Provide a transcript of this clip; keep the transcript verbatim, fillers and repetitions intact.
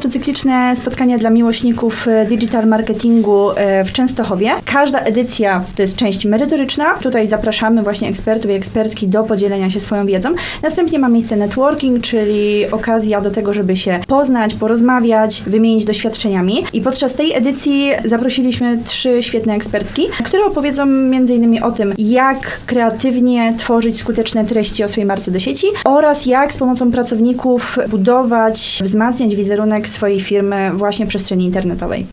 to cykliczne spotkania dla miłośników digital marketingu w Częstochowie. Każda edycja to jest część merytoryczna. Tutaj zapraszamy właśnie ekspertów i ekspertki do podzielenia się swoją wiedzą. Następnie ma miejsce networking, czyli okazja do tego, żeby się poznać, porozmawiać, wymienić doświadczeniami. I podczas tej edycji zaprosiliśmy trzy świetne ekspertki, które opowiedzą między innymi o tym, jak kreatywnie tworzyć skuteczne treści o swojej marce do sieci oraz jak z pomocą pracowników budować, wzmacniać wizerunek swojej firmy właśnie w przestrzeni internetowej.